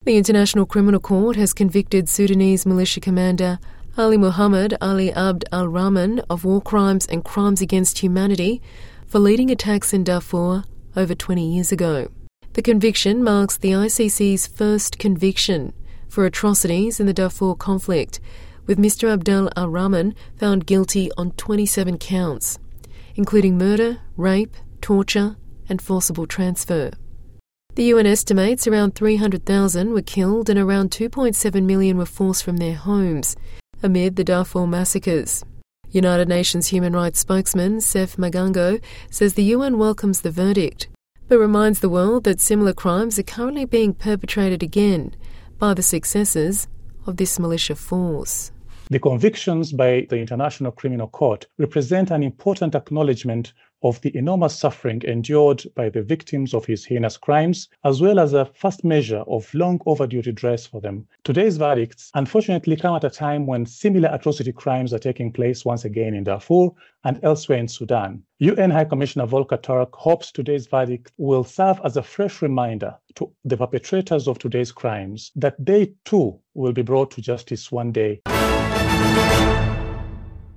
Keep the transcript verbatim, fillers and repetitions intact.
The International Criminal Court has convicted Sudanese militia commander Ali Muhammad Ali Abd al-Rahman of war crimes and crimes against humanity for leading attacks in Darfur over twenty years ago. The conviction marks the I C C's first conviction for atrocities in the Darfur conflict, with Mister Abdel al-Rahman found guilty on twenty-seven counts, including murder, rape, torture and forcible transfer. The U N estimates around three hundred thousand were killed and around two point seven million were forced from their homes amid the Darfur massacres. United Nations human rights spokesman Sef Magango says the U N welcomes the verdict, but reminds the world that similar crimes are currently being perpetrated again by the successors of this militia force. The convictions by the International Criminal Court represent an important acknowledgement of the enormous suffering endured by the victims of his heinous crimes, as well as a first measure of long overdue redress for them. Today's verdicts unfortunately come at a time when similar atrocity crimes are taking place once again in Darfur and elsewhere in Sudan. U N High Commissioner Volker Turk hopes today's verdict will serve as a fresh reminder to the perpetrators of today's crimes that they too will be brought to justice one day.